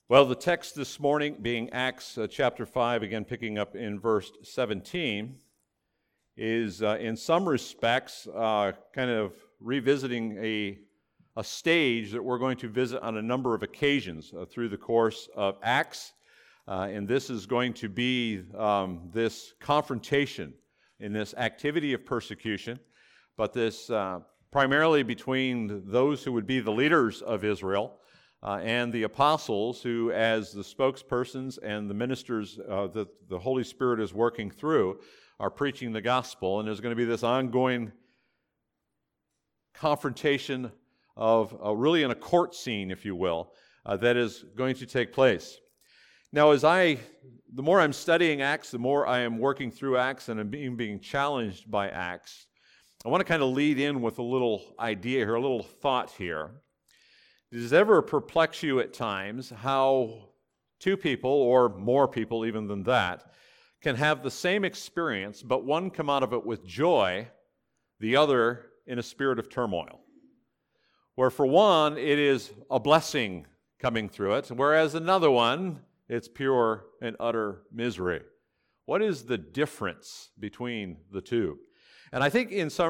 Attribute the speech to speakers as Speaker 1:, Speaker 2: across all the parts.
Speaker 1: Well, the text this morning being Acts chapter 5, again picking up in verse 17, is in some respects kind of revisiting a stage that we're going to visit on a number of occasions through the course of Acts. And this is going to be this confrontation in this activity of persecution, but this primarily between those who would be the leaders of Israel and the apostles who, as the spokespersons and the ministers that the Holy Spirit is working through, are preaching the gospel. And there's going to be this ongoing confrontation of really in a court scene, if you will, that is going to take place. Now, the more I'm studying Acts, the more I am working through Acts and I'm being challenged by Acts, I want to kind of lead in with a little idea here, a little thought here. Does it ever perplex you at times how two people, or more people even than that, can have the same experience, but one come out of it with joy, the other in a spirit of turmoil? Where for one, it is a blessing coming through it, whereas another one, it's pure and utter misery. What is the difference between the two? And I think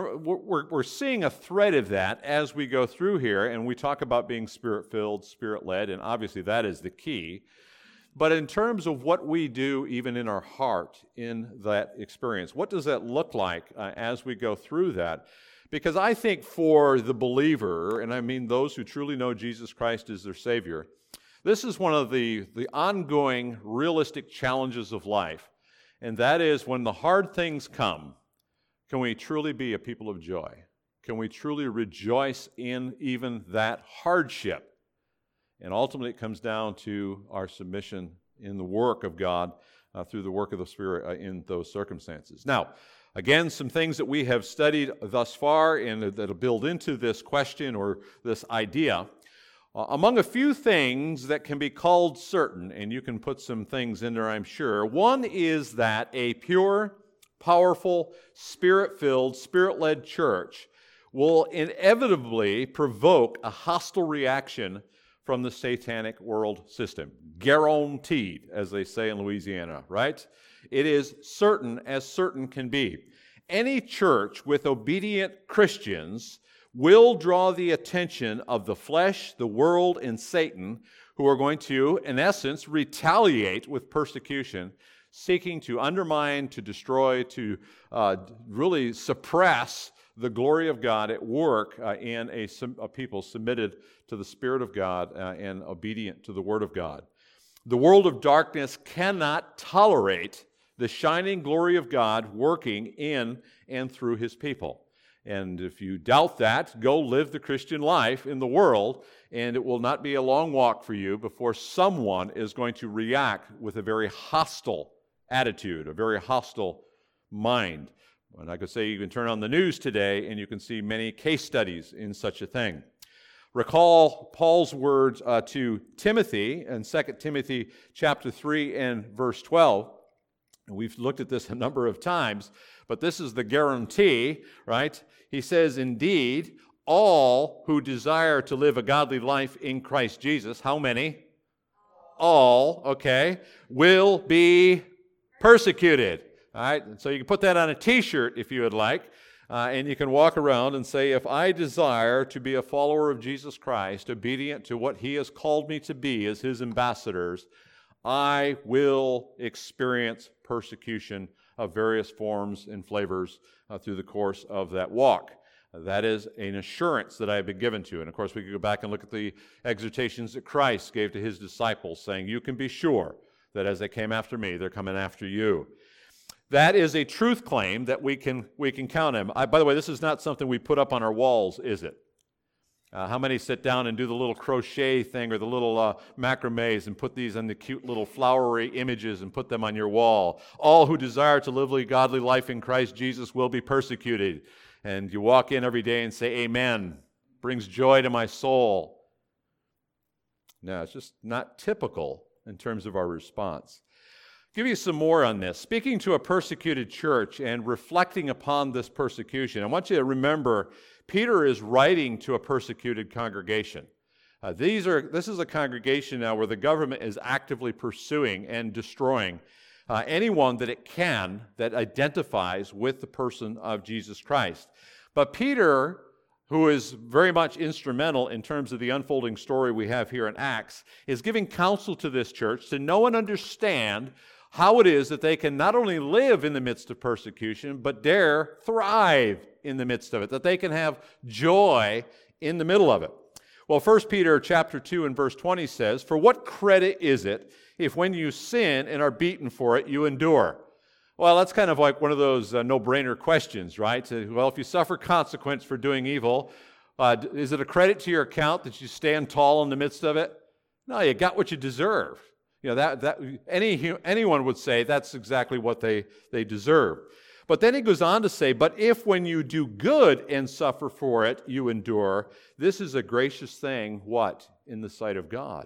Speaker 1: we're seeing a thread of that as we go through here, and we talk about being Spirit-filled, Spirit-led, and obviously that is the key. But in terms of what we do even in our heart in that experience, what does that look like as we go through that? Because I think for the believer, and I mean those who truly know Jesus Christ as their Savior, this is one of the ongoing realistic challenges of life, and that is when the hard things come, can we truly be a people of joy? Can we truly rejoice in even that hardship? And ultimately it comes down to our submission in the work of God through the work of the Spirit in those circumstances. Now, again, some things that we have studied thus far and that'll build into this question or this idea. Among a few things that can be called certain, and you can put some things in there, I'm sure, one is that a pure, powerful, Spirit-filled, Spirit-led church will inevitably provoke a hostile reaction from the satanic world system. Guaranteed, as they say in Louisiana, right? It is certain as certain can be. Any church with obedient Christians will draw the attention of the flesh, the world, and Satan, who are going to, in essence, retaliate with persecution, seeking to undermine, to destroy, to really suppress the glory of God at work in a people submitted to the Spirit of God and obedient to the Word of God. The world of darkness cannot tolerate the shining glory of God working in and through His people. And if you doubt that, go live the Christian life in the world, and it will not be a long walk for you before someone is going to react with a very hostile attitude, a very hostile mind. And I could say you can turn on the news today and you can see many case studies in such a thing. Recall Paul's words to Timothy in 2 Timothy chapter 3 and verse 12. And we've looked at this a number of times, but this is the guarantee, right? He says, indeed, all who desire to live a godly life in Christ Jesus, how many? All, okay, will be persecuted. All right, and so you can put that on a t-shirt if you would like, and you can walk around and say, if I desire to be a follower of Jesus Christ, obedient to what He has called me to be as His ambassadors, I will experience persecution of various forms and flavors through the course of that walk. That is an assurance that I have been given to. And of course, we could go back and look at the exhortations that Christ gave to His disciples, saying, you can be sure that as they came after me, they're coming after you. That is a truth claim that we can count on. By the way, this is not something we put up on our walls, is it? How many sit down and do the little crochet thing or the little macrames and put these in the cute little flowery images and put them on your wall? All who desire to live a godly life in Christ Jesus will be persecuted. And you walk in every day and say, amen. Brings joy to my soul. No, it's just not typical in terms of our response. Give you some more on this. Speaking to a persecuted church and reflecting upon this persecution, I want you to remember Peter is writing to a persecuted congregation. This is a congregation now where the government is actively pursuing and destroying anyone that it can that identifies with the person of Jesus Christ. But Peter, who is very much instrumental in terms of the unfolding story we have here in Acts, is giving counsel to this church to know and understand how it is that they can not only live in the midst of persecution, but dare thrive in the midst of it, that they can have joy in the middle of it. Well, 1 Peter chapter 2 and verse 20 says, "For what credit is it if when you sin and are beaten for it, you endure?" Well, that's kind of like one of those no-brainer questions, right? Well, if you suffer consequence for doing evil, is it a credit to your account that you stand tall in the midst of it? No, you got what you deserve. You know, anyone would say that's exactly what they deserve. But then he goes on to say, "But if when you do good and suffer for it, you endure, this is a gracious thing," what? In the sight of God.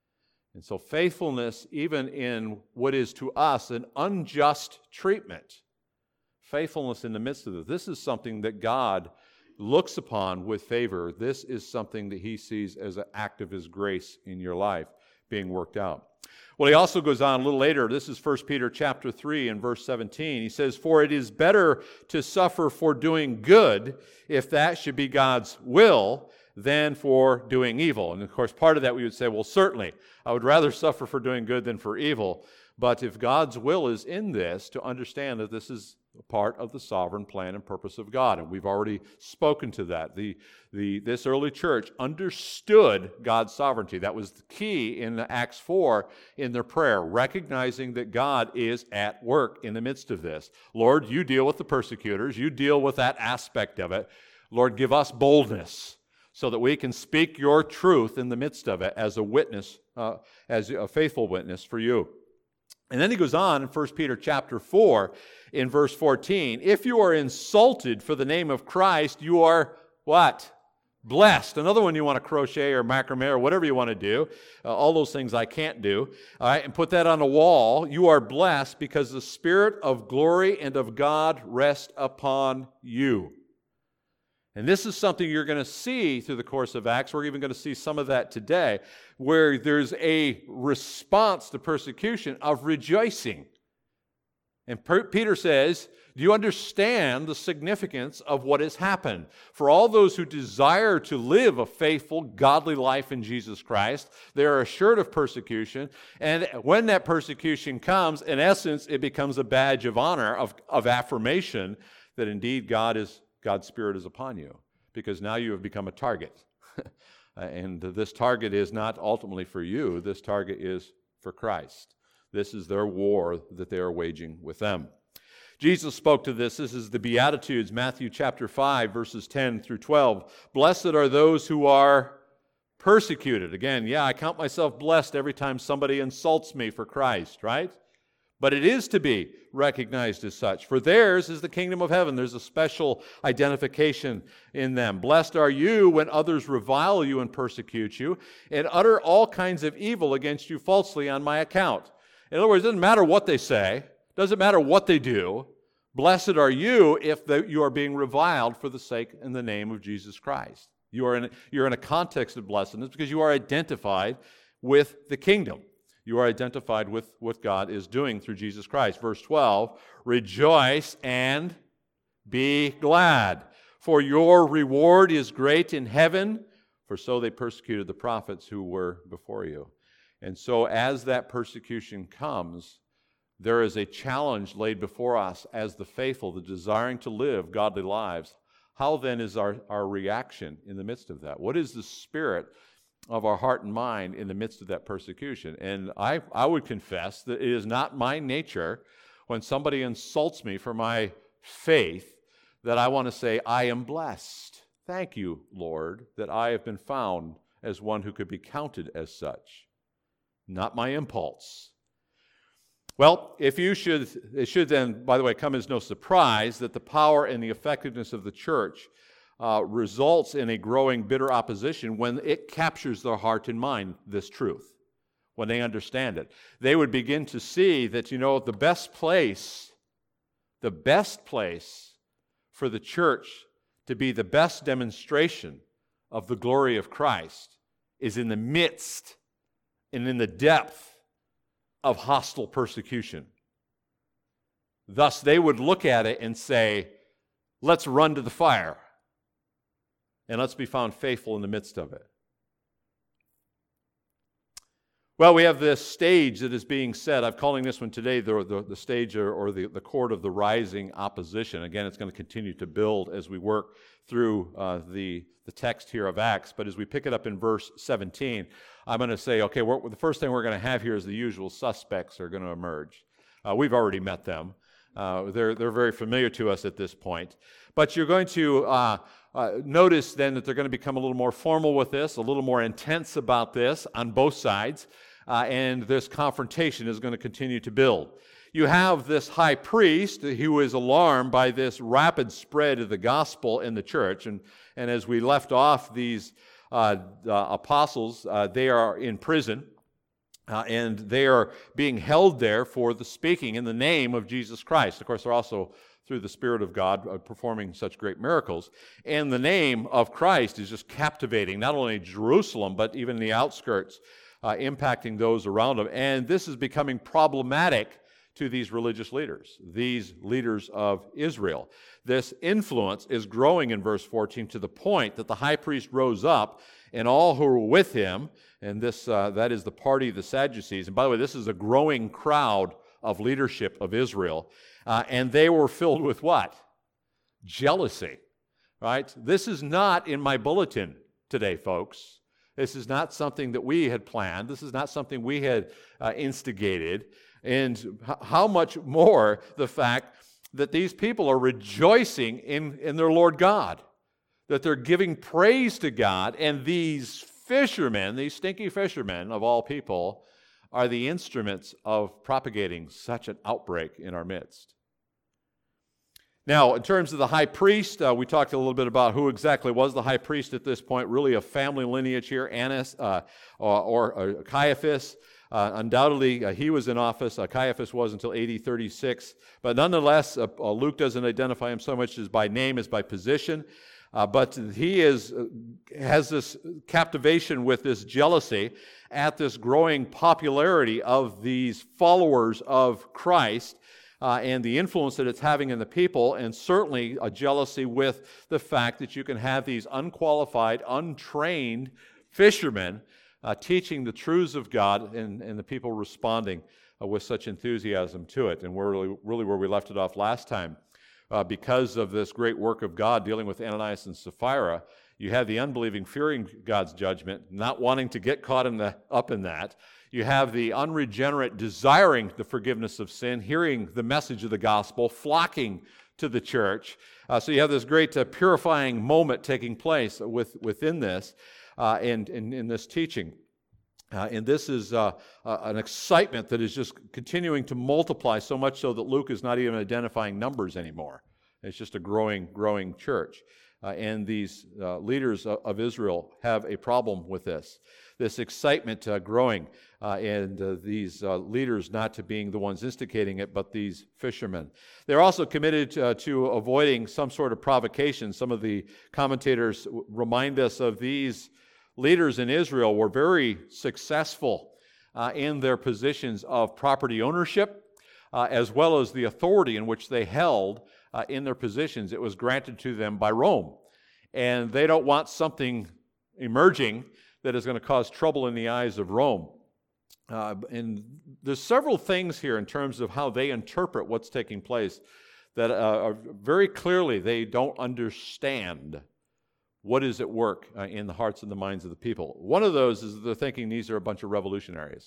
Speaker 1: And so faithfulness, even in what is to us an unjust treatment, faithfulness in the midst of it, this is something that God looks upon with favor. This is something that he sees as an act of his grace in your life being worked out. Well, he also goes on a little later. This is 1 Peter chapter 3 and verse 17. He says, "For it is better to suffer for doing good, if that should be God's will, than for doing evil." And of course, part of that we would say, well, certainly, I would rather suffer for doing good than for evil. But if God's will is in this, to understand that this is a part of the sovereign plan and purpose of God. And we've already spoken to that. This early church understood God's sovereignty. That was the key in Acts 4 in their prayer, recognizing that God is at work in the midst of this. Lord, you deal with the persecutors. You deal with that aspect of it. Lord, give us boldness so that we can speak your truth in the midst of it as a witness, as a faithful witness for you. And then he goes on in 1 Peter chapter 4 in verse 14, "If you are insulted for the name of Christ, you are" what? "Blessed." Another one you want to crochet or macrame or whatever you want to do. All those things I can't do. All right, and put that on a wall. "You are blessed because the Spirit of glory and of God rest upon you." And this is something you're going to see through the course of Acts. We're even going to see some of that today, where there's a response to persecution of rejoicing. And Peter says, do you understand the significance of what has happened? For all those who desire to live a faithful, godly life in Jesus Christ, they are assured of persecution. And when that persecution comes, in essence, it becomes a badge of honor, of affirmation that indeed God's Spirit is upon you, because now you have become a target. And this target is not ultimately for you. This target is for Christ. This is their war that they are waging with them. Jesus spoke to this. This is the Beatitudes, Matthew chapter 5, verses 10 through 12. "Blessed are those who are persecuted." Again, I count myself blessed every time somebody insults me for Christ, right? But it is to be recognized as such. "For theirs is the kingdom of heaven." There's a special identification in them. "Blessed are you when others revile you and persecute you and utter all kinds of evil against you falsely on my account." In other words, it doesn't matter what they say. It doesn't matter what they do. Blessed are you if you are being reviled for the sake and the name of Jesus Christ. You're in a context of blessedness because you are identified with the kingdom. You are identified with what God is doing through Jesus Christ. Verse 12, "Rejoice and be glad, for your reward is great in heaven, for so they persecuted the prophets who were before you." And so as that persecution comes, there is a challenge laid before us as the faithful, the desiring to live godly lives. How then is our reaction in the midst of that? What is the spirit of our heart and mind in the midst of that persecution? And I would confess that it is not my nature when somebody insults me for my faith that I want to say, "I am blessed. Thank you, Lord, that I have been found as one who could be counted as such." Not my impulse. Well, it should then, by the way, come as no surprise that the power and the effectiveness of the church results in a growing bitter opposition when it captures their heart and mind, this truth, when they understand it. They would begin to see that, the best place for the church to be the best demonstration of the glory of Christ is in the midst and in the depth of hostile persecution. Thus, they would look at it and say, let's run to the fire, and let's be found faithful in the midst of it. Well, we have this stage that is being set. I'm calling this one today the stage or the court of the rising opposition. Again, it's going to continue to build as we work through the text here of Acts. But as we pick it up in verse 17, I'm going to say, okay, the first thing we're going to have here is the usual suspects are going to emerge. We've already met them. They're very familiar to us at this point. But you're going to notice then that they're going to become a little more formal with this, a little more intense about this on both sides, and this confrontation is going to continue to build. You have this high priest who is alarmed by this rapid spread of the gospel in the church, and as we left off, these apostles, they are in prison, and they are being held there for the speaking in the name of Jesus Christ. Of course, they're also through the Spirit of God performing such great miracles. And the name of Christ is just captivating, not only Jerusalem, but even the outskirts, impacting those around them. And this is becoming problematic to these religious leaders, these leaders of Israel. This influence is growing in verse 14 to the point that the high priest rose up and all who were with him, and this that is the party of the Sadducees. And by the way, this is a growing crowd of leadership of Israel. And they were filled with what? Jealousy, right? This is not in my bulletin today, folks. This is not something that we had planned. This is not something we had instigated. And how much more the fact that these people are rejoicing in their Lord God, that they're giving praise to God, and these fishermen, these stinky fishermen of all people, are the instruments of propagating such an outbreak in our midst. Now, in terms of the high priest, we talked a little bit about who exactly was the high priest at this point, really a family lineage here, Annas or Caiaphas. Undoubtedly, he was in office. Caiaphas was until AD 36. But nonetheless, Luke doesn't identify him so much as by name as by position. But he has this captivation with this jealousy at this growing popularity of these followers of Christ and the influence that it's having in the people, and certainly a jealousy with the fact that you can have these unqualified, untrained fishermen teaching the truths of God and the people responding with such enthusiasm to it. And we're really where we left it off last time. Because of this great work of God dealing with Ananias and Sapphira, you have the unbelieving fearing God's judgment, not wanting to get caught up in that. You have the unregenerate desiring the forgiveness of sin, hearing the message of the gospel, flocking to the church. So you have this great purifying moment taking place within this and in this teaching. And this is an excitement that is just continuing to multiply, so much so that Luke is not even identifying numbers anymore. It's just a growing church. And these leaders of Israel have a problem with this excitement growing, and these leaders not to being the ones instigating it, but these fishermen. They're also committed to avoiding some sort of provocation. Some of the commentators remind us of these leaders in Israel were very successful in their positions of property ownership, as well as the authority in which they held in their positions. It was granted to them by Rome. And they don't want something emerging that is going to cause trouble in the eyes of Rome. And there's several things here in terms of how they interpret what's taking place that are very clearly they don't understand what is at work in the hearts and the minds of the people. One of those is they're thinking these are a bunch of revolutionaries.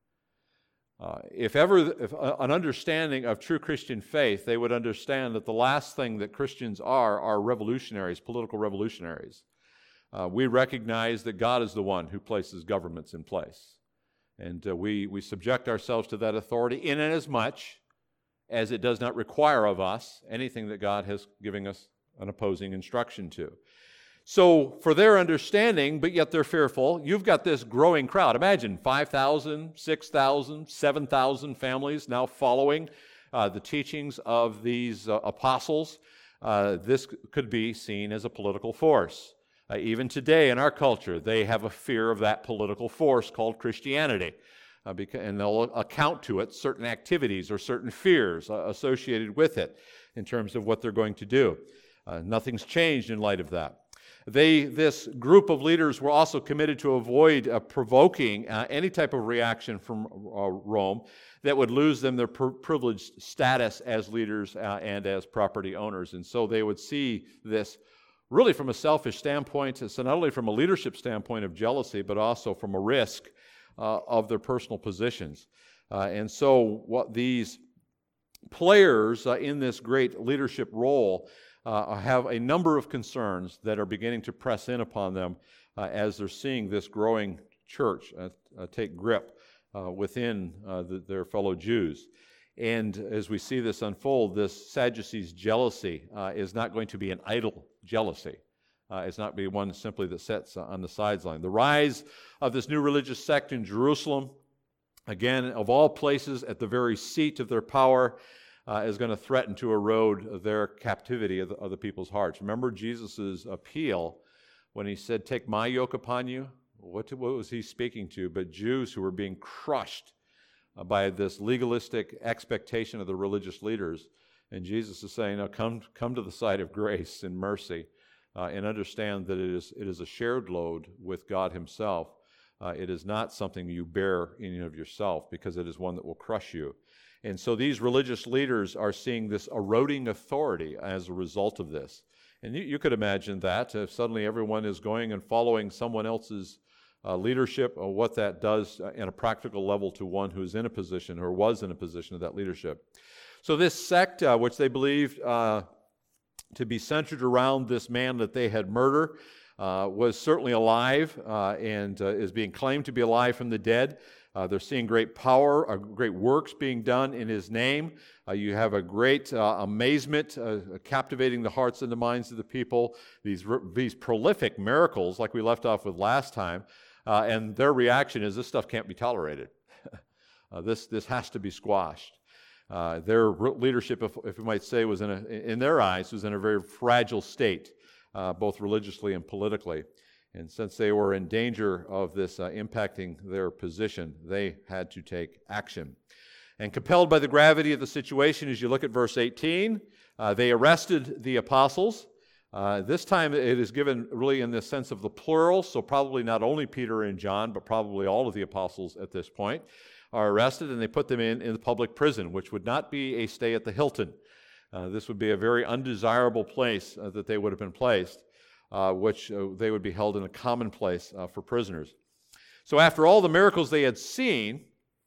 Speaker 1: If an understanding of true Christian faith, they would understand that the last thing that Christians are revolutionaries, political revolutionaries. We recognize that God is the one who places governments in place. And we subject ourselves to that authority in as much as it does not require of us anything that God has given us an opposing instruction to. So for their understanding, but yet they're fearful, you've got this growing crowd. Imagine 5,000, 6,000, 7,000 families now following the teachings of these apostles. This could be seen as a political force. Even today in our culture, they have a fear of that political force called Christianity. And they'll account to it certain activities or certain fears associated with it in terms of what they're going to do. Nothing's changed in light of that. This group of leaders were also committed to avoid provoking any type of reaction from Rome that would lose them their privileged status as leaders and as property owners. And so they would see this really from a selfish standpoint, so not only from a leadership standpoint of jealousy, but also from a risk of their personal positions. And so what these players in this great leadership role have a number of concerns that are beginning to press in upon them as they're seeing this growing church take grip within their fellow Jews. And as we see this unfold, this Sadducees' jealousy is not going to be an idle jealousy. It's not be one simply that sits on the sideline. The rise of this new religious sect in Jerusalem, again, of all places, at the very seat of their power, is going to threaten to erode their captivity of the people's hearts. Remember Jesus' appeal when he said, "Take my yoke upon you"? What was he speaking to? But Jews who were being crushed by this legalistic expectation of the religious leaders. And Jesus is saying, "No, come to the side of grace and mercy, and understand that it is a shared load with God himself. It is not something you bear in and of yourself, because it is one that will crush you." And so these religious leaders are seeing this eroding authority as a result of this. And you could imagine that if suddenly everyone is going and following someone else's leadership, or what that does in a practical level to one who is in a position or was in a position of that leadership. So this sect, which they believed to be centered around this man that they had murdered, was certainly alive and is being claimed to be alive from the dead. They're seeing great power, great works being done in his name. You have a great amazement captivating the hearts and the minds of the people. These prolific miracles, like we left off with last time, and their reaction is, this stuff can't be tolerated. This has to be squashed. Their leadership, if we might say, was in their eyes, was in a very fragile state, both religiously and politically. And since they were in danger of this impacting their position, they had to take action. And compelled by the gravity of the situation, as you look at verse 18, they arrested the apostles. This time it is given really in the sense of the plural, so probably not only Peter and John, but probably all of the apostles at this point are arrested, and they put them in the public prison, which would not be a stay at the Hilton. This would be a very undesirable place that they would have been placed, which they would be held in a common place for prisoners. So after all the miracles they had seen,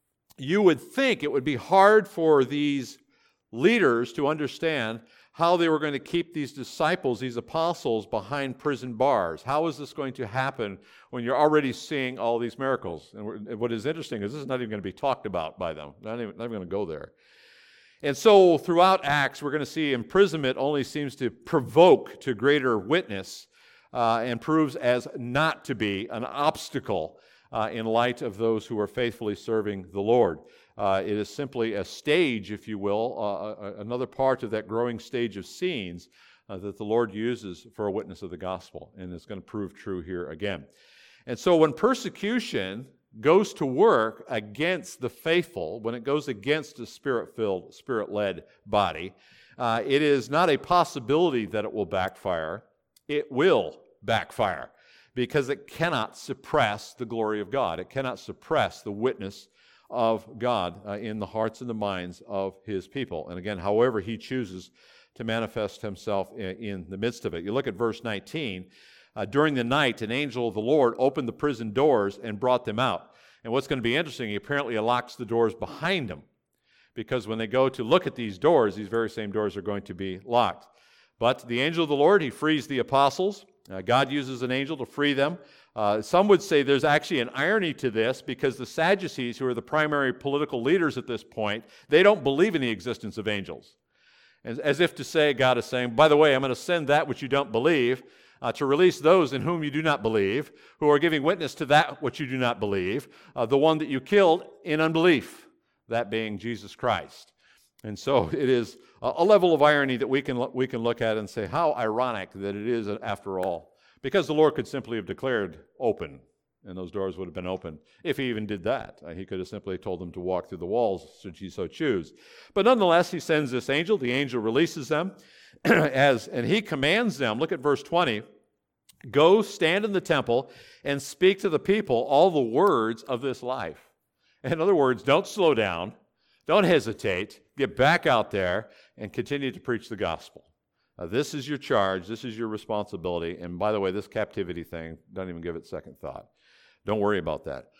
Speaker 1: you would think it would be hard for these leaders to understand how they were going to keep these disciples, these apostles, behind prison bars. How is this going to happen when you're already seeing all these miracles? And what is interesting is this is not even going to be talked about by them. Not even going to go there. And so throughout Acts, we're going to see imprisonment only seems to provoke to greater witness and proves as not to be an obstacle in light of those who are faithfully serving the Lord. It is simply a stage, if you will, another part of that growing stage of scenes that the Lord uses for a witness of the gospel, and it's going to prove true here again. And so when persecution goes to work against the faithful, when it goes against a spirit-filled, spirit-led body, it is not a possibility that it will backfire. It will backfire, because it cannot suppress the glory of God. It cannot suppress the witness of God in the hearts and the minds of his people. And again, however he chooses to manifest himself in the midst of it. You look at verse 19. During the night, an angel of the Lord opened the prison doors and brought them out. And what's going to be interesting, he apparently locks the doors behind them, because when they go to look at these doors, these very same doors are going to be locked. But the angel of the Lord, he frees the apostles. God uses an angel to free them. Some would say there's actually an irony to this, because the Sadducees, who are the primary political leaders at this point, they don't believe in the existence of angels. As if to say, God is saying, by the way, I'm going to send that which you don't believe to release those in whom you do not believe, who are giving witness to that which you do not believe, the one that you killed in unbelief, that being Jesus Christ. And so it is a level of irony that we can look at and say, how ironic that it is after all. Because the Lord could simply have declared open, and those doors would have been open. If he even did that, he could have simply told them to walk through the walls should he so choose. But nonetheless, he sends this angel. The angel releases them, and he commands them. Look at verse 20. Go stand in the temple and speak to the people all the words of this life. In other words, don't slow down. Don't hesitate. Get back out there and continue to preach the gospel. This is your charge. This is your responsibility. And by the way, this captivity thing, don't even give it second thought. Don't worry about that.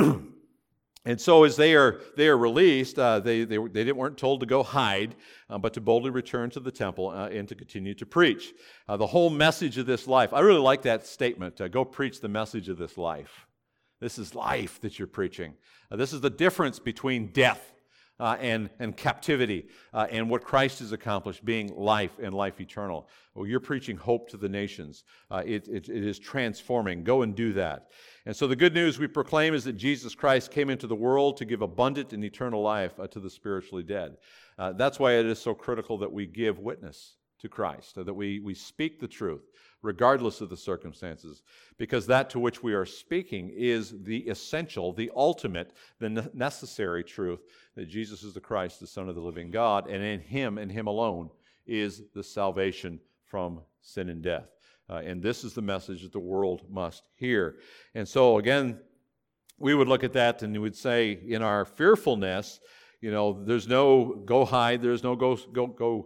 Speaker 1: And so as they are released, they weren't told to go hide, but to boldly return to the temple and to continue to preach. The whole message of this life, I really like that statement, go preach the message of this life. This is life that you're preaching. This is the difference between death and captivity and what Christ has accomplished, being life and life eternal. Well, you're preaching hope to the nations. It is transforming. Go and do that. And so the good news we proclaim is that Jesus Christ came into the world to give abundant and eternal life to the spiritually dead. That's why it is so critical that we give witness to Christ, that we speak the truth, regardless of the circumstances, because that to which we are speaking is the essential, the ultimate, the necessary truth, that Jesus is the Christ, the Son of the living God, and in Him alone, is the salvation from sin and death. And this is the message that the world must hear. And so, again, we would look at that and we would say, in our fearfulness, there's no go hide, there's no go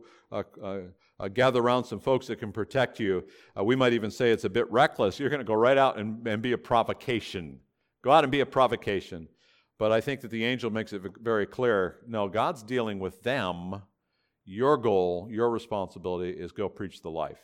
Speaker 1: gather around some folks that can protect you. We might even say it's a bit reckless. You're going to go right out and be a provocation. Go out and be a provocation. But I think that the angel makes it very clear, no, God's dealing with them. Your goal, your responsibility is go preach the life.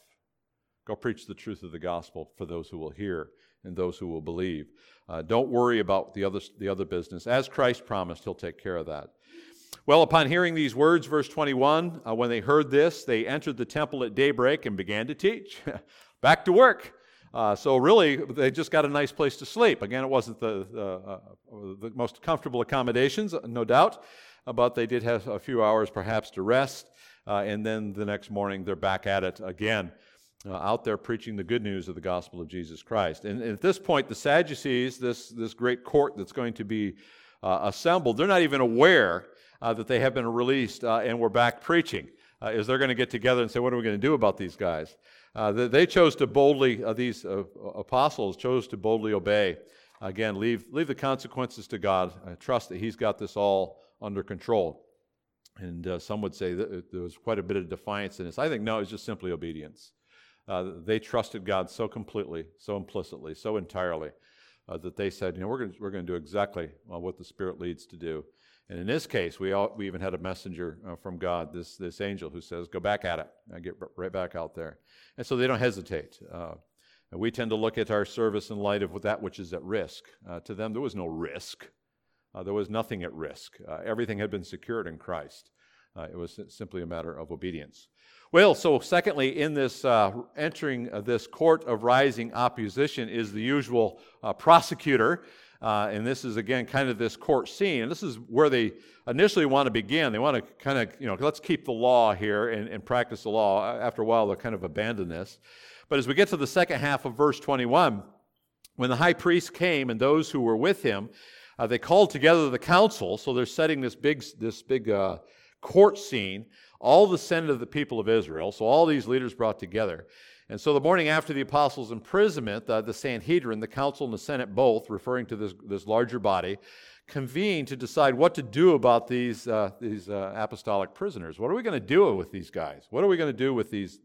Speaker 1: Go preach the truth of the gospel for those who will hear and those who will believe. Don't worry about the other business. As Christ promised, He'll take care of that. Well, upon hearing these words, verse 21, when they heard this, they entered the temple at daybreak and began to teach. Back to work. So really, they just got a nice place to sleep. Again, it wasn't the most comfortable accommodations, no doubt, but they did have a few hours perhaps to rest, and then the next morning they're back at it again. Out there preaching the good news of the gospel of Jesus Christ. And at this point, the Sadducees, this great court that's going to be assembled, they're not even aware that they have been released and we're back preaching. Is they're going to get together and say, what are we going to do about these guys? They chose to boldly, these apostles chose to boldly obey. Again, leave the consequences to God. Trust that He's got this all under control. And some would say that there was quite a bit of defiance in this. I think no, it's just simply obedience. They trusted God so completely, so implicitly, so entirely that they said, we're going to do exactly what the Spirit leads to do. And in this case, we even had a messenger from God, this angel, who says, "Go back at it, get right back out there." And so they don't hesitate. And we tend to look at our service in light of that which is at risk. To them, there was no risk. There was nothing at risk. Everything had been secured in Christ. It was simply a matter of obedience. Well, so secondly, in this entering this court of rising opposition is the usual prosecutor. And this is, again, kind of this court scene. And this is where they initially want to begin. They want to kind of, let's keep the law here and practice the law. After a while, they'll kind of abandon this. But as we get to the second half of verse 21, when the high priest came and those who were with him, they called together the council. So they're setting this big court scene. All the Senate of the people of Israel, so all these leaders brought together. And so the morning after the apostles' imprisonment, the Sanhedrin, the council and the Senate both, referring to this larger body, convened to decide what to do about these apostolic prisoners. What are we going to do with these guys? What are we going to do with these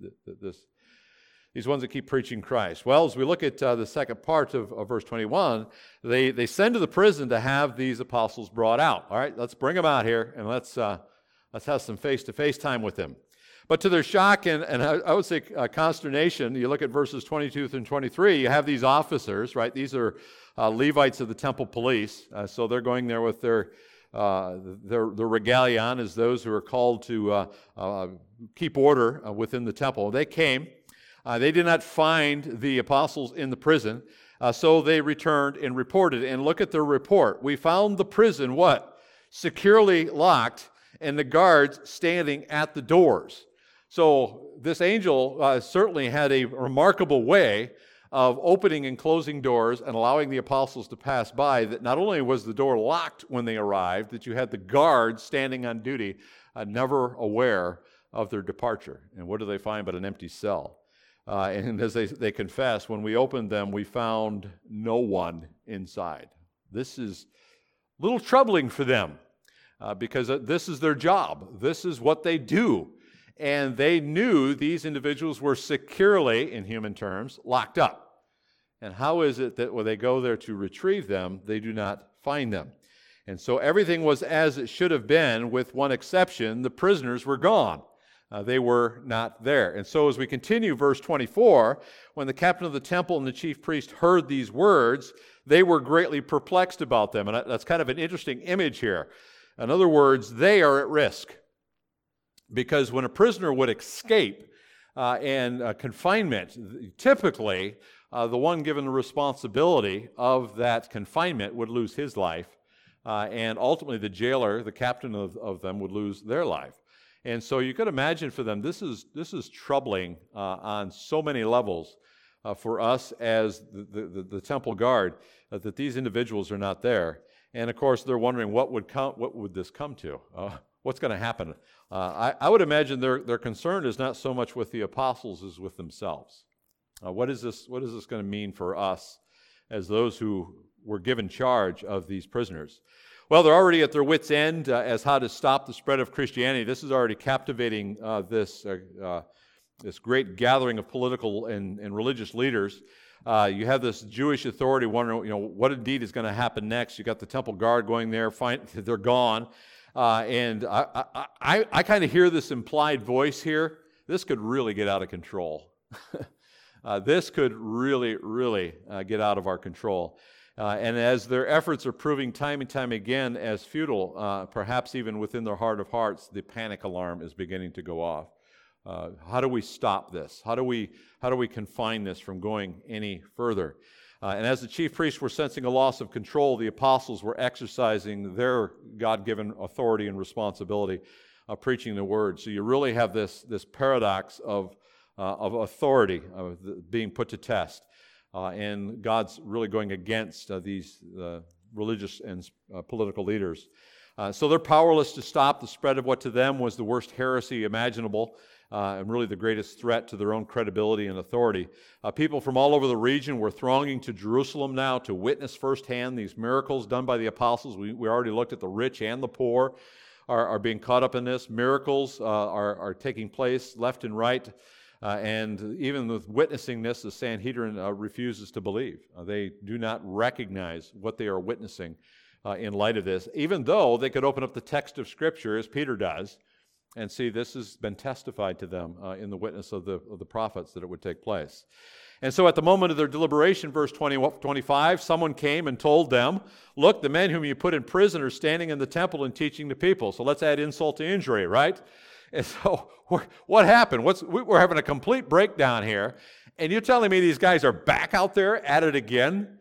Speaker 1: ones that keep preaching Christ? Well, as we look at the second part of verse 21, they send to the prison to have these apostles brought out. All right, let's bring them out here and let's have some face-to-face time with them. But to their shock and I would say consternation, you look at verses 22 through 23, you have these officers, right? These are Levites of the temple police. So they're going there with their regalia as those who are called to keep order within the temple. They came. They did not find the apostles in the prison, so they returned and reported. And look at their report. We found the prison, what? Securely locked, and the guards standing at the doors. So this angel certainly had a remarkable way of opening and closing doors and allowing the apostles to pass by, that not only was the door locked when they arrived, that you had the guards standing on duty, never aware of their departure. And what do they find but an empty cell? And as they confess, when we opened them, we found no one inside. This is a little troubling for them because this is their job. This is what they do. And they knew these individuals were securely, in human terms, locked up. And how is it that when they go there to retrieve them, they do not find them? And so everything was as it should have been, with one exception: the prisoners were gone. They were not there. And so as we continue, verse 24, when the captain of the temple and the chief priest heard these words, they were greatly perplexed about them. And that's kind of an interesting image here. In other words, they are at risk. Because when a prisoner would escape confinement, typically the one given the responsibility of that confinement would lose his life, and ultimately the jailer, the captain of them, would lose their life. And so you could imagine for them, this is troubling on so many levels for us as the temple guard, that these individuals are not there. And of course, they're wondering what would this come to? What's going to happen? I would imagine their concern is not so much with the apostles as with themselves. What is this going to mean for us as those who were given charge of these prisoners? Well, they're already at their wits' end as how to stop the spread of Christianity. This is already captivating this great gathering of political and religious leaders. You have this Jewish authority wondering, what indeed is going to happen next. You got the temple guard going there, they're gone. And I kind of hear this implied voice here. This could really get out of control. This could really, really get out of our control. And as their efforts are proving time and time again as futile, perhaps even within their heart of hearts, the panic alarm is beginning to go off. How do we stop this? How do we confine this from going any further? And as the chief priests were sensing a loss of control, the apostles were exercising their God-given authority and responsibility of preaching the word. So you really have this paradox of authority being put to test, and God's really going against these religious and political leaders. So they're powerless to stop the spread of what to them was the worst heresy imaginable, and really the greatest threat to their own credibility and authority. People from all over the region were thronging to Jerusalem now to witness firsthand these miracles done by the apostles. We already looked at the rich and the poor are being caught up in this. Miracles are taking place left and right. And even with witnessing this, the Sanhedrin refuses to believe. They do not recognize what they are witnessing in light of this, even though they could open up the text of Scripture, as Peter does, and see this has been testified to them in the witness of the prophets that it would take place. And so at the moment of their deliberation, verse 25, someone came and told them, "Look, the men whom you put in prison are standing in the temple and teaching the people." So let's add insult to injury, right? And so what happened? We're having a complete breakdown here, and you're telling me these guys are back out there at it again?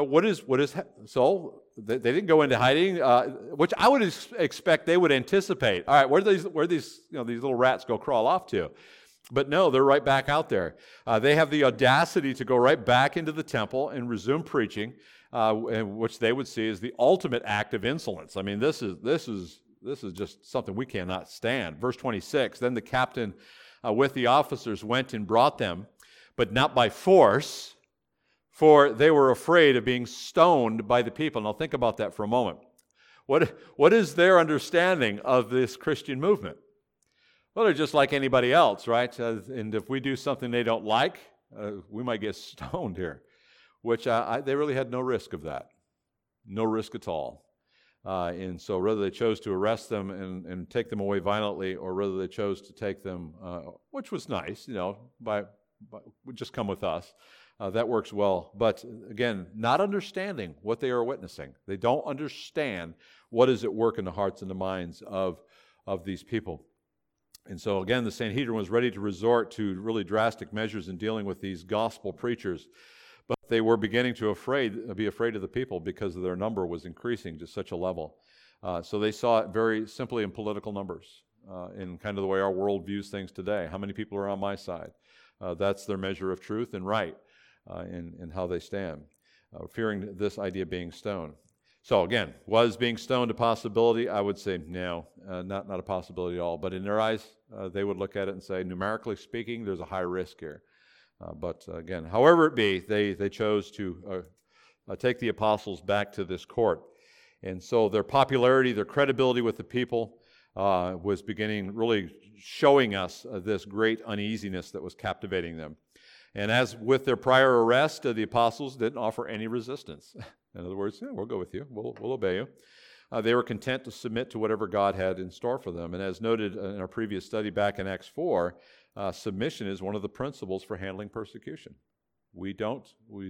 Speaker 1: So they didn't go into hiding, which I would expect they would anticipate. All right, where these little rats go crawl off to? But no, they're right back out there. They have the audacity to go right back into the temple and resume preaching, which they would see as the ultimate act of insolence. I mean, this is just something we cannot stand. Verse 26, then the captain with the officers went and brought them, but not by force, for they were afraid of being stoned by the people. Now think about that for a moment. What is their understanding of this Christian movement? Well, they're just like anybody else, right? And if we do something they don't like, we might get stoned here, which they really had no risk of that. No risk at all. And so whether they chose to arrest them and take them away violently, or whether they chose to take them, which was nice, just come with us. That works well. But again, not understanding what they are witnessing. They don't understand what is at work in the hearts and the minds of these people. And so again, the Sanhedrin was ready to resort to really drastic measures in dealing with these gospel preachers. But they were beginning to be afraid of the people because their number was increasing to such a level. So they saw it very simply in political numbers, in kind of the way our world views things today. How many people are on my side? That's their measure of truth and right. in how they stand, fearing this idea being stoned. So again, was being stoned a possibility? I would say no, not a possibility at all. But in their eyes, they would look at it and say, numerically speaking, there's a high risk here. But again, however it be, they chose to take the apostles back to this court. And so their popularity, their credibility with the people was beginning, really showing us this great uneasiness that was captivating them. And as with their prior arrest, the apostles didn't offer any resistance. In other words, we'll go with you, we'll obey you. They were content to submit to whatever God had in store for them. And as noted in our previous study back in Acts 4, submission is one of the principles for handling persecution. We don't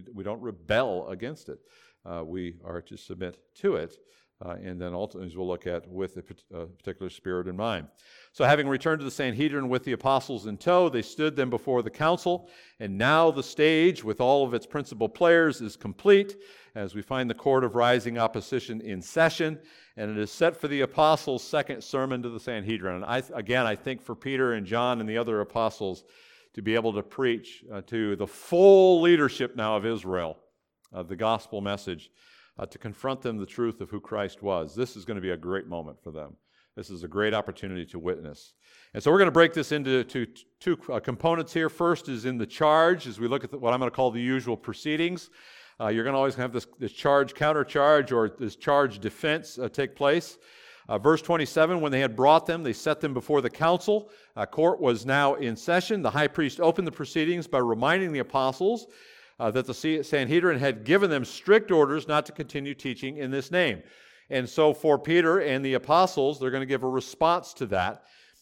Speaker 1: rebel against it. We are to submit to it. And then ultimately, as we'll look at, with a particular spirit in mind. So having returned to the Sanhedrin with the apostles in tow, they stood them before the council, and now the stage, with all of its principal players, is complete, as we find the court of rising opposition in session, and it is set for the apostles' second sermon to the Sanhedrin. And I think for Peter and John and the other apostles to be able to preach to the full leadership now of Israel, the gospel message, to confront them the truth of who Christ was. This is going to be a great moment for them. This is a great opportunity to witness. And so we're going to break this into two components here. First is in the charge, as we look at what I'm going to call the usual proceedings. You're going to always have this charge, countercharge, or this charge defense take place. Verse 27, when they had brought them, they set them before the council. Court was now in session. The high priest opened the proceedings by reminding the apostles that the Sanhedrin had given them strict orders not to continue teaching in this name. And so for Peter and the apostles, they're going to give a response to that,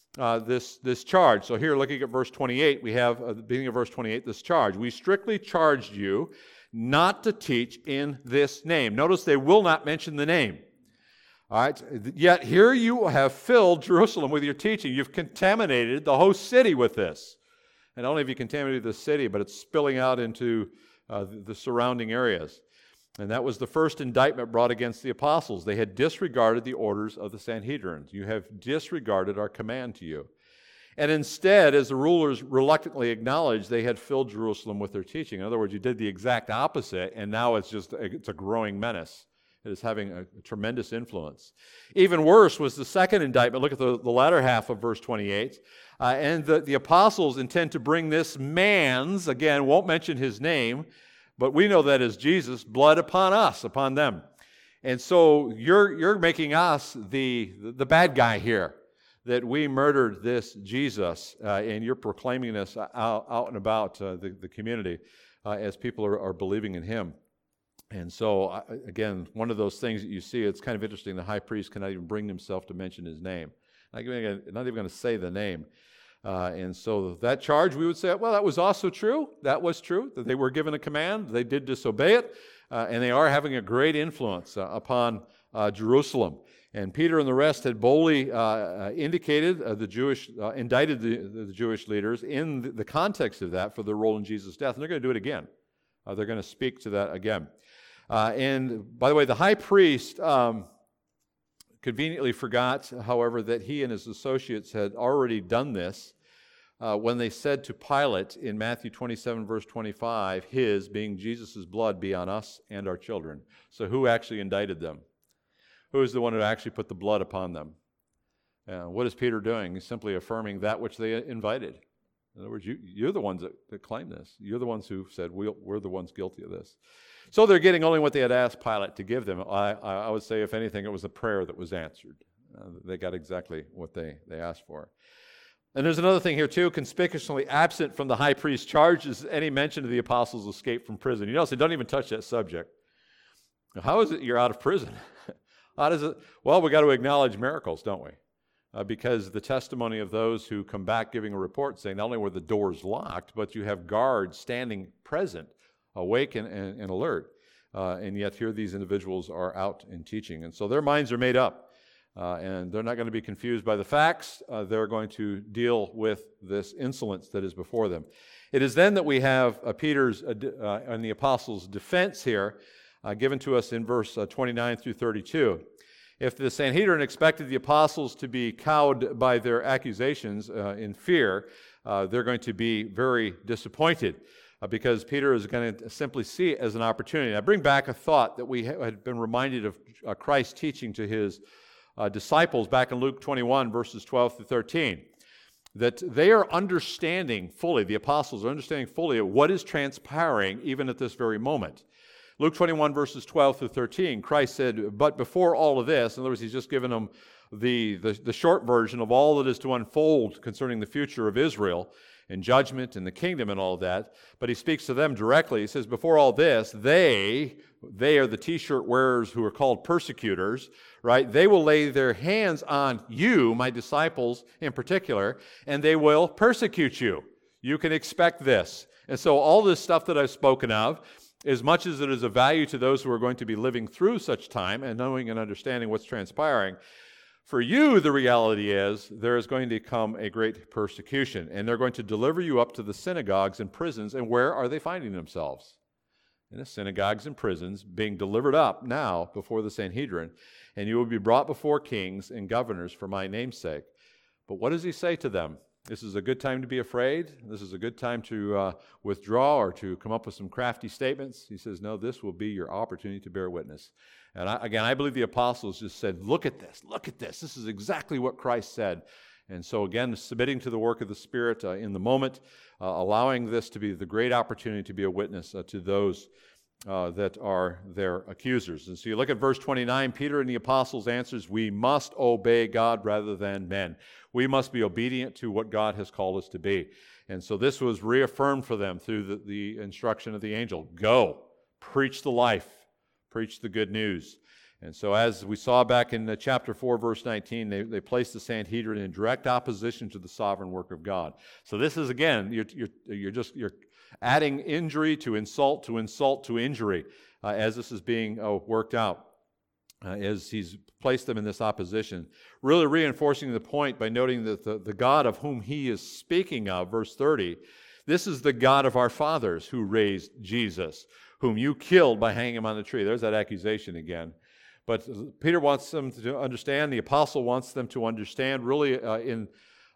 Speaker 1: this charge. So here, looking at verse 28, we have, at the beginning of verse 28, this charge. We strictly charged you not to teach in this name. Notice they will not mention the name. All right. Yet here you have filled Jerusalem with your teaching. You've contaminated the host city with this. And not only have you contaminated the city, but it's spilling out into the surrounding areas. And that was the first indictment brought against the apostles. They had disregarded the orders of the Sanhedrin. You have disregarded our command to you. And instead, as the rulers reluctantly acknowledged, they had filled Jerusalem with their teaching. In other words, you did the exact opposite, and now it's a growing menace. It is having a tremendous influence. Even worse was the second indictment. Look at the latter half of verse 28. And the apostles intend to bring this man's, again, won't mention his name, but we know that as Jesus, blood upon us, upon them. And so you're making us the bad guy here, that we murdered this Jesus, and you're proclaiming this out and about the community as people are believing in him. And so, again, one of those things that you see, it's kind of interesting. The high priest cannot even bring himself to mention his name. Not even going to say the name. And so that charge, we would say, well, that was also true. That was true, that they were given a command. They did disobey it, and they are having a great influence upon Jerusalem. And Peter and the rest had boldly indicted indicted the Jewish leaders in the context of that for their role in Jesus' death. And they're going to do it again. They're going to speak to that again. And by the way, the high priest conveniently forgot, however, that he and his associates had already done this when they said to Pilate in Matthew 27, verse 25, his, being Jesus' blood, be on us and our children. So who actually indicted them? Who is the one who actually put the blood upon them? What is Peter doing? He's simply affirming that which they invited. In other words, you're the ones that claim this. You're the ones who said, we're the ones guilty of this. So they're getting only what they had asked Pilate to give them. I would say, if anything, it was a prayer that was answered. They got exactly what they asked for. And there's another thing here, too. Conspicuously absent from the high priest's charge is any mention of the apostles' escape from prison. You notice they don't even touch that subject. How is it you're out of prison? How does it? Well, we got to acknowledge miracles, don't we? Because the testimony of those who come back giving a report saying not only were the doors locked, but you have guards standing present, awake and alert. And yet here these individuals are out and teaching. And so their minds are made up. And they're not going to be confused by the facts. They're going to deal with this insolence that is before them. It is then that we have Peter's and the apostles' defense here, given to us in verse 29 through 32. If the Sanhedrin expected the apostles to be cowed by their accusations in fear, they're going to be very disappointed. because Peter is going to simply see it as an opportunity. I bring back a thought that we had been reminded of Christ teaching to his disciples back in Luke 21, verses 12 through 13, that they are understanding fully, the apostles are understanding fully what is transpiring even at this very moment. Luke 21, verses 12 through 13, Christ said, but before all of this, in other words, he's just given them the short version of all that is to unfold concerning the future of Israel and judgment and the kingdom and all of that, but he speaks to them directly. He says, before all this, they are the t-shirt wearers who are called persecutors, right? They will lay their hands on you, my disciples in particular, and they will persecute you. You can expect this. And so all this stuff that I've spoken of, as much as it is of value to those who are going to be living through such time and knowing and understanding what's transpiring, for you, the reality is there is going to come a great persecution, and they're going to deliver you up to the synagogues and prisons. And where are they finding themselves? In the synagogues and prisons, being delivered up now before the Sanhedrin, and you will be brought before kings and governors for my name's sake. But what does he say to them? This is a good time to be afraid. This is a good time to withdraw or to come up with some crafty statements. He says, no, this will be your opportunity to bear witness. And I believe the apostles just said, look at this. This is exactly what Christ said. And so again, submitting to the work of the Spirit in the moment, allowing this to be the great opportunity to be a witness to those that are their accusers. And so you look at verse 29, Peter and the apostles answers, we must obey God rather than men. We must be obedient to what God has called us to be. And so this was reaffirmed for them through the instruction of the angel. Go, preach the life, preach the good news. And so as we saw back in chapter 4, verse 19, they placed the Sanhedrin in direct opposition to the sovereign work of God. So this is, again, you're adding injury to insult to injury as this is being worked out, as he's placed them in this opposition, really reinforcing the point by noting that the God of whom he is speaking of, verse 30, this is the God of our fathers who raised Jesus, whom you killed by hanging him on the tree. There's that accusation again. But Peter wants them to understand, the apostle wants them to understand really in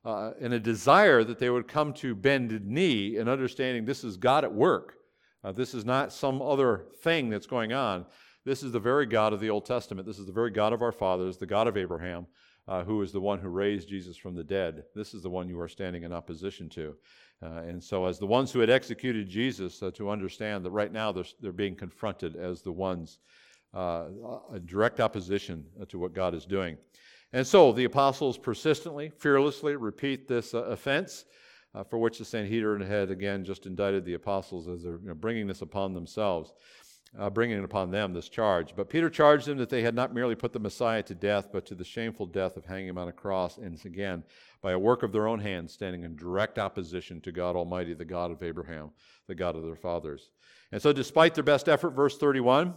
Speaker 1: a desire that they would come to bend knee in understanding this is God at work. This is not some other thing that's going on. This is the very God of the Old Testament. This is the very God of our fathers, the God of Abraham, who is the one who raised Jesus from the dead. This is the one you are standing in opposition to. And so as the ones who had executed Jesus, to understand that right now they're being confronted as the ones a direct opposition to what God is doing. And so the apostles persistently, fearlessly repeat this offense for which the Sanhedrin had again just indicted the apostles as they're bringing this upon themselves, bringing it upon them, this charge. But Peter charged them that they had not merely put the Messiah to death, but to the shameful death of hanging him on a cross, and again, by a work of their own hands, standing in direct opposition to God Almighty, the God of Abraham, the God of their fathers. And so despite their best effort, verse 31,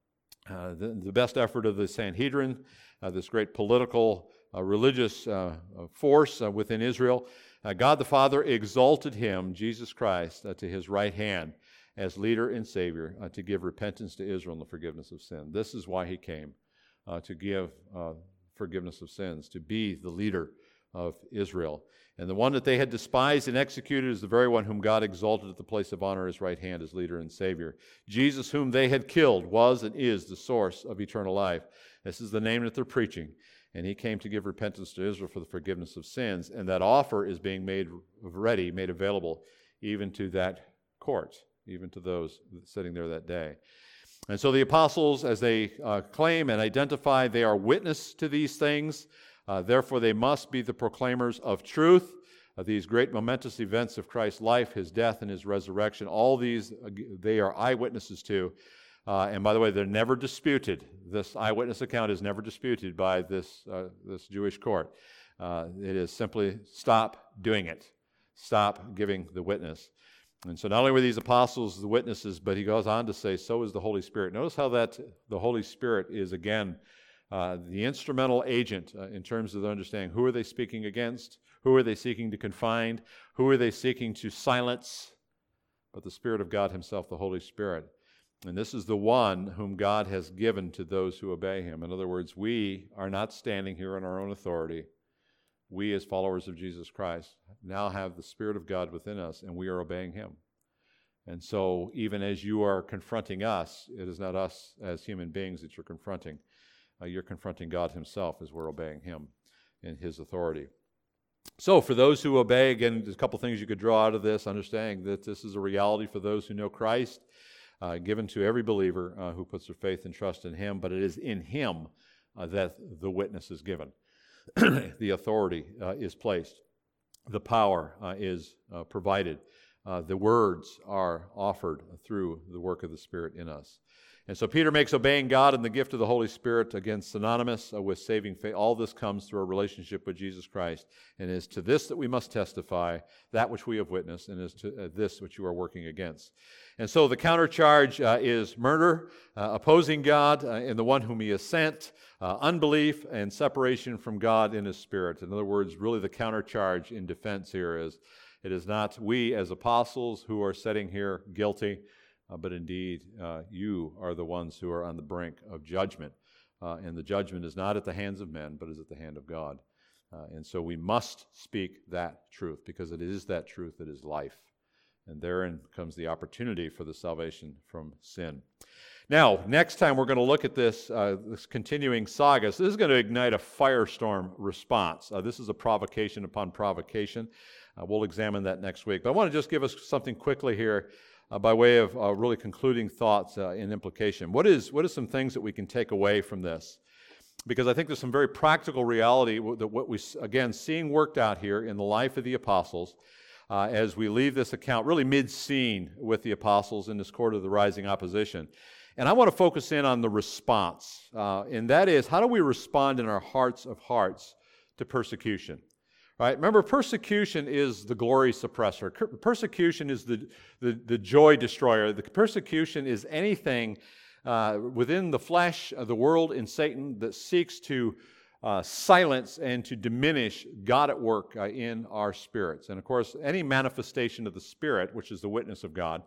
Speaker 1: the best effort of the Sanhedrin, this great political, religious force within Israel, God the Father exalted him, Jesus Christ, to his right hand as leader and Savior to give repentance to Israel and the forgiveness of sin. This is why he came, to give forgiveness of sins, to be the leader of Israel. And the one that they had despised and executed is the very one whom God exalted at the place of honor at his right hand as leader and Savior. Jesus, whom they had killed, was and is the source of eternal life. This is the name that they're preaching. And he came to give repentance to Israel for the forgiveness of sins. And that offer is being made ready, made available even to that court, even to those sitting there that day. And so the apostles, as they claim and identify, they are witness to these things. Therefore, they must be the proclaimers of truth, these great momentous events of Christ's life, his death, and his resurrection. All these, they are eyewitnesses to. And by the way, they're never disputed. This eyewitness account is never disputed by this Jewish court. It is simply stop doing it. Stop giving the witness. And so not only were these apostles the witnesses, but he goes on to say, so is the Holy Spirit. Notice how that the Holy Spirit is, again, the instrumental agent in terms of understanding who are they speaking against, who are they seeking to confine, who are they seeking to silence, but the Spirit of God himself, the Holy Spirit. And this is the one whom God has given to those who obey him. In other words, we are not standing here in our own authority. We, as followers of Jesus Christ, now have the Spirit of God within us, and we are obeying him. And so even as you are confronting us, it is not us as human beings that you're confronting. You're confronting God himself as we're obeying him in his authority. So for those who obey, again, there's a couple things you could draw out of this, understanding that this is a reality for those who know Christ, given to every believer who puts their faith and trust in him, but it is in him that the witness is given. The authority is placed. The power is provided. The words are offered through the work of the Spirit in us. And so Peter makes obeying God and the gift of the Holy Spirit, again, synonymous with saving faith. All this comes through a relationship with Jesus Christ, and it is to this that we must testify, that which we have witnessed, and is to this which you are working against. And so the countercharge is murder, opposing God in the one whom he has sent, unbelief, and separation from God in his Spirit. In other words, really the countercharge in defense here is, it is not we as apostles who are sitting here guilty, but indeed you are the ones who are on the brink of judgment. And the judgment is not at the hands of men, but is at the hand of God. And so we must speak that truth, because it is that truth that is life. And therein comes the opportunity for the salvation from sin. Now, next time we're going to look at this continuing saga. So this is going to ignite a firestorm response. This is a provocation upon provocation. We'll examine that next week. But I want to just give us something quickly here by way of really concluding thoughts and implication. What is some things that we can take away from this? Because I think there's some very practical reality that what we, again, seeing worked out here in the life of the apostles as we leave this account really mid-scene with the apostles in this court of the rising opposition. And I want to focus in on the response, and that is, how do we respond in our hearts of hearts to persecution? Right? Remember, persecution is the glory suppressor. Persecution is the joy destroyer. The persecution is anything within the flesh of the world in Satan that seeks to silence and to diminish God at work in our spirits. And of course, any manifestation of the Spirit, which is the witness of God,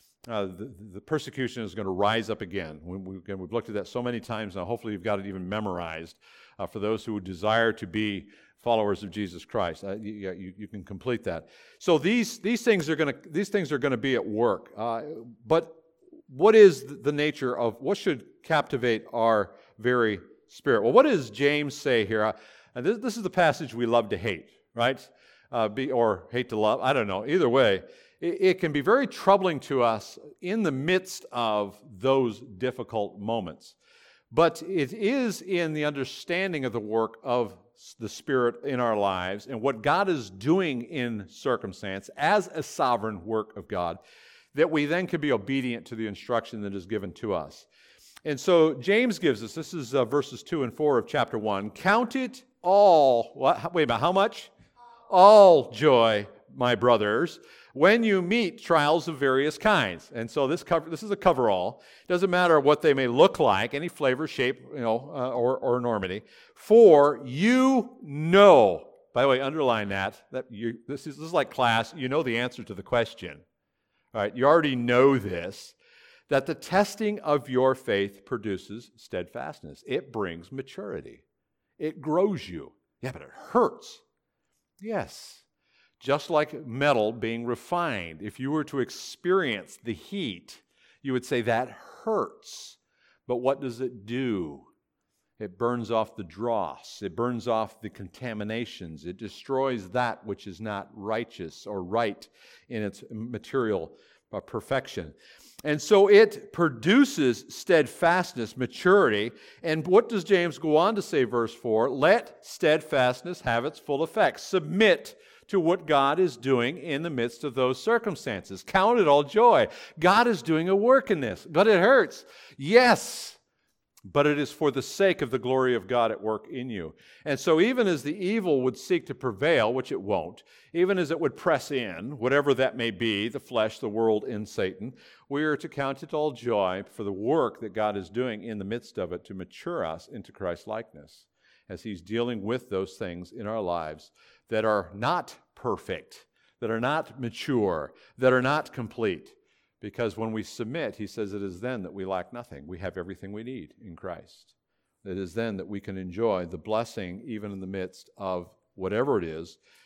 Speaker 1: the persecution is going to rise up again. We've looked at that so many times now. Hopefully, you've got it even memorized for those who desire to be followers of Jesus Christ. You can complete that. So these things are going to be at work. But what is the nature of what should captivate our very spirit? Well, what does James say here? This is the passage we love to hate, right? Or hate to love. I don't know. Either way, it can be very troubling to us in the midst of those difficult moments. But it is in the understanding of the work of the Spirit in our lives and what God is doing in circumstance as a sovereign work of God that we then can be obedient to the instruction that is given to us. And so James gives us, this is verses 2 and 4 of chapter 1, count it all, wait a minute, how much? All joy, my brothers, when you meet trials of various kinds. And so this is a coverall. It doesn't matter what they may look like, any flavor, shape, or enormity. For you know, by the way, underline that this is like class, you know the answer to the question. All right, you already know this, that the testing of your faith produces steadfastness. It brings maturity. It grows you. Yeah, but it hurts. Yes. Just like metal being refined. If you were to experience the heat, you would say that hurts. But what does it do? It burns off the dross. It burns off the contaminations. It destroys that which is not righteous or right in its material perfection. And so it produces steadfastness, maturity. And what does James go on to say, verse 4? Let steadfastness have its full effect. Submit to what God is doing in the midst of those circumstances. Count it all joy. God is doing a work in this, but it hurts. Yes, but it is for the sake of the glory of God at work in you. And so even as the evil would seek to prevail, which it won't, even as it would press in, whatever that may be, the flesh, the world, in Satan, we are to count it all joy for the work that God is doing in the midst of it to mature us into Christ's likeness, as He's dealing with those things in our lives that are not perfect, that are not mature, that are not complete. Because when we submit, he says it is then that we lack nothing. We have everything we need in Christ. It is then that we can enjoy the blessing even in the midst of whatever it is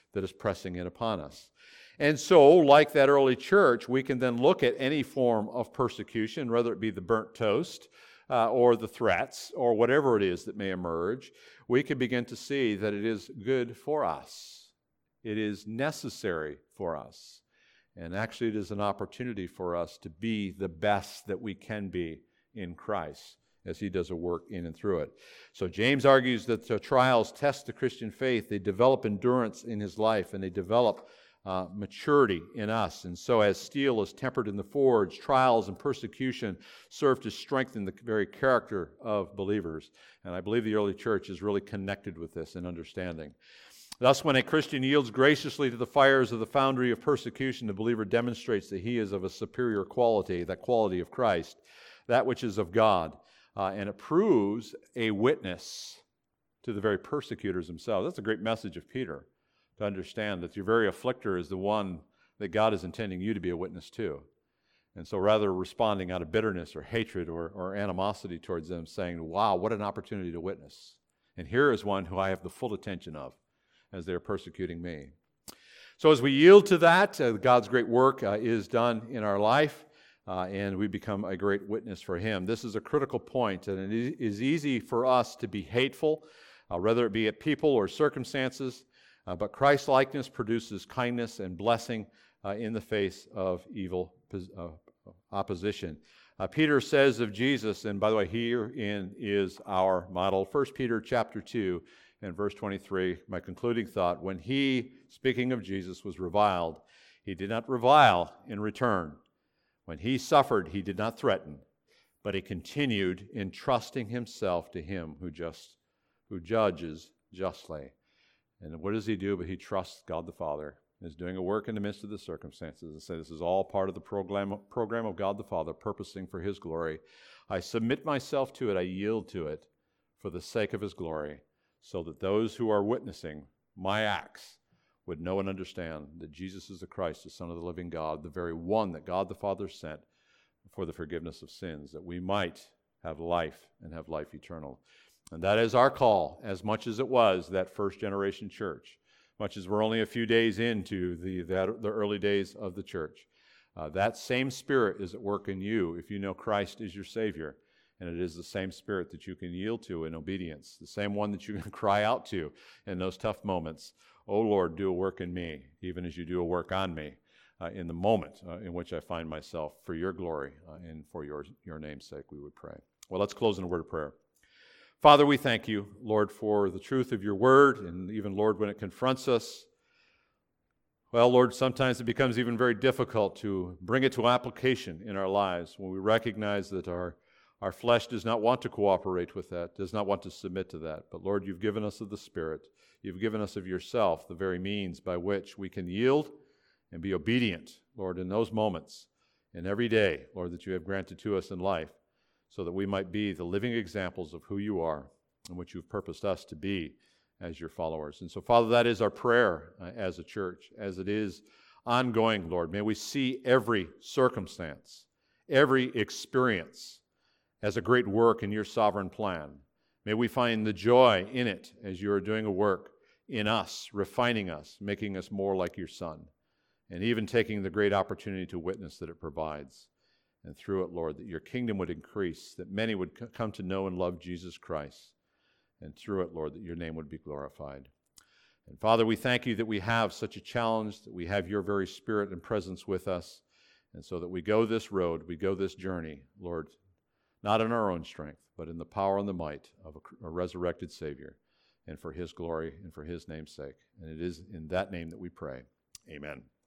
Speaker 1: that is pressing in upon us. And so, like that early church, we can then look at any form of persecution, whether it be the burnt toast or the threats or whatever it is that may emerge. We can begin to see that it is good for us. It is necessary for us. And actually, it is an opportunity for us to be the best that we can be in Christ as he does a work in and through it. So James argues that the trials test the Christian faith. They develop endurance in his life, and they develop maturity in us. And so as steel is tempered in the forge, trials and persecution serve to strengthen the very character of believers. And I believe the early church is really connected with this in understanding. Thus, when a Christian yields graciously to the fires of the foundry of persecution, the believer demonstrates that he is of a superior quality, that quality of Christ, that which is of God, and it proves a witness to the very persecutors themselves. That's a great message of Peter, to understand that your very afflictor is the one that God is intending you to be a witness to. And so rather responding out of bitterness or hatred or animosity towards them, saying, wow, what an opportunity to witness. And here is one who I have the full attention of as they are persecuting me. So as we yield to that, God's great work is done in our life, and we become a great witness for him. This is a critical point, and it is easy for us to be hateful, whether it be at people or circumstances, but Christ-likeness produces kindness and blessing in the face of evil opposition. Peter says of Jesus, and by the way, herein is our model. 1 Peter chapter 2 and verse 23, my concluding thought, when he, speaking of Jesus, was reviled, he did not revile in return. When he suffered, he did not threaten, but he continued entrusting himself to him who judges justly. And what does he do? But he trusts God the Father, is doing a work in the midst of the circumstances. I say this is all part of the program of God the Father, purposing for his glory. I submit myself to it, I yield to it for the sake of his glory, so that those who are witnessing my acts would know and understand that Jesus is the Christ, the Son of the living God, the very one that God the Father sent for the forgiveness of sins, that we might have life and have life eternal. And that is our call, as much as it was that first generation church, much as we're only a few days into the early days of the church. That same Spirit is at work in you if you know Christ is your Savior. And it is the same Spirit that you can yield to in obedience, the same one that you can cry out to in those tough moments. Oh Lord, do a work in me, even as you do a work on me in the moment in which I find myself, for your glory and for your name's sake, we would pray. Well, let's close in a word of prayer. Father, we thank you, Lord, for the truth of your word, and even, Lord, when it confronts us, well, Lord, sometimes it becomes even very difficult to bring it to application in our lives when we recognize that our flesh does not want to cooperate with that, does not want to submit to that. But Lord, you've given us of the Spirit. You've given us of yourself the very means by which we can yield and be obedient, Lord, in those moments and every day, Lord, that you have granted to us in life, so that we might be the living examples of who you are and what you've purposed us to be as your followers. And so, Father, that is our prayer as a church, as it is ongoing, Lord. May we see every circumstance, every experience as a great work in your sovereign plan. May we find the joy in it as you are doing a work in us, refining us, making us more like your Son, and even taking the great opportunity to witness that it provides. And through it, Lord, that your kingdom would increase, that many would come to know and love Jesus Christ. And through it, Lord, that your name would be glorified. And Father, we thank you that we have such a challenge, that we have your very Spirit and presence with us. And so that we go this road, we go this journey, Lord, not in our own strength, but in the power and the might of a resurrected Savior, and for his glory and for his name's sake. And it is in that name that we pray. Amen.